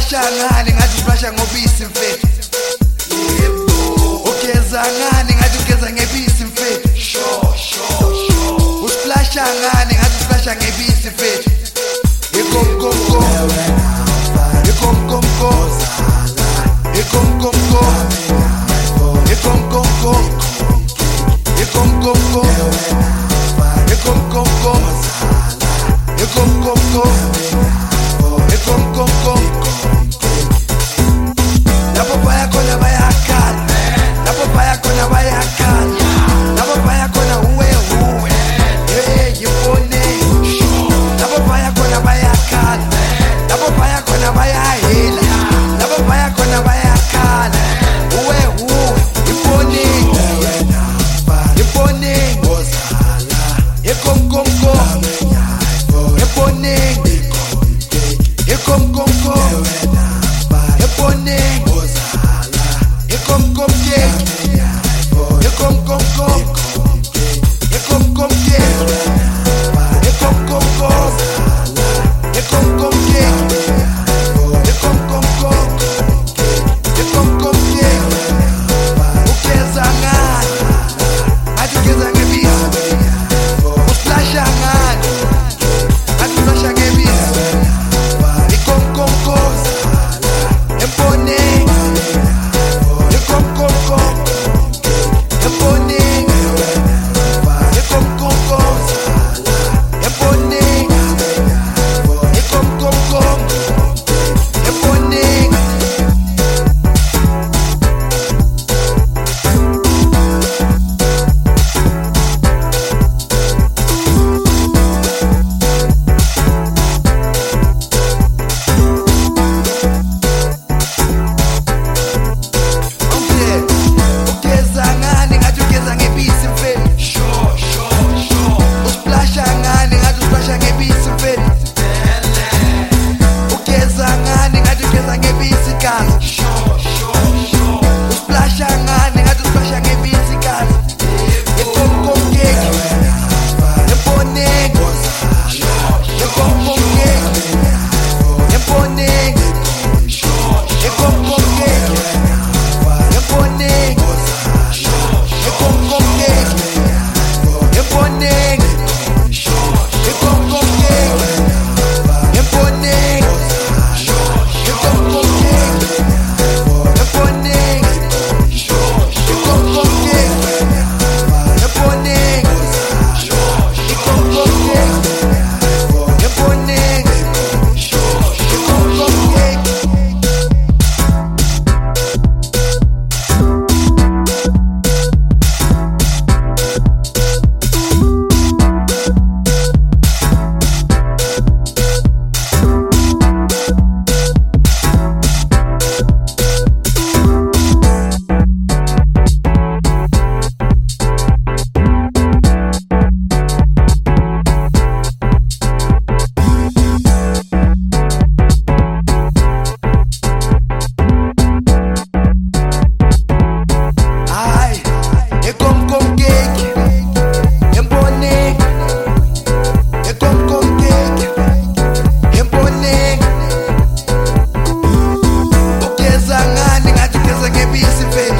Usplasha ngani ngathi usplasha ngobisi mfethu. Ugeza ngani ngathi ugeza ngebisi mfethu. Usplasha ngani ngathi usplasha ngebisi mfethu. Ikom kom kom. Ikom kom kom. Ikom kom kom. Ikom kom kom. Ikom kom kom. Ikom kom kom. Ikom kom kom. Ikom kom kom. Lapho baya khona bayakhala. Lapho baya khona bayakhala. Lapho baya khona uwe. Hey, yibone. Lapho baya khona bayakhala. Lapho baya khona bayahela. Lapho baya khona bayakhala. Uwe, yibone. Yibone. Ikom kom kom. Yibone. Ikom kom kom. Yibone. Ikom kom cake. Ikom kom kom. Ikom kom cake. Ikom kom kom. Ikom kom cake. Ikom kom kom. Ikom kom cake. Ugeza ngani ngathi ugeza ngebisi. Usplasha ngani ngathi usplasha ngebisi. Ikom kom kom. Yibone. Ikom kom kom. Yibone. Ikom kom kom. Yibone. Ikom kom kom. Yibone. Ugeza ngani ngathi ugeza ngebisi mfethu. Usplasha ngani ngathi usplasha ngebisi mfethu. Ugeza ngani ngathi ugeza ngebisi kazi. Usplasha ngani ngathi usplasha ngebisi kazi. Ikom kom cake. Yibone. Ikom kom cake. Yibone. Ikom kom cake. Yibone. Ikom kom cake. Yibone. Ikom kom cake. Yibone. Ikom kom cake. Yibone. Ikom kom cake. Yibone. Ikom kom cake. Yibone. Ikom kom cake. Ay, ikom kom cake. Yibone. Ikom kom cake. Yibone. Ugeza ngani ngathi ugeza ngebisi mfethu.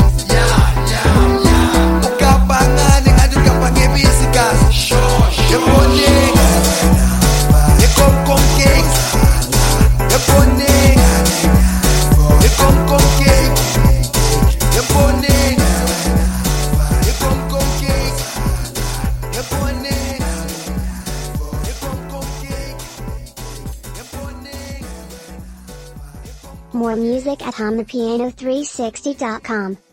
Ugabha ngani ngathi ugabha ngebisi kazi. Yibone. Ikom kom cake. Yibone. Ikom kom cake. Yibone. Ikom kom cake. Yibone. Ikom kom cake. Yibone. More music at HumThePiano360.com.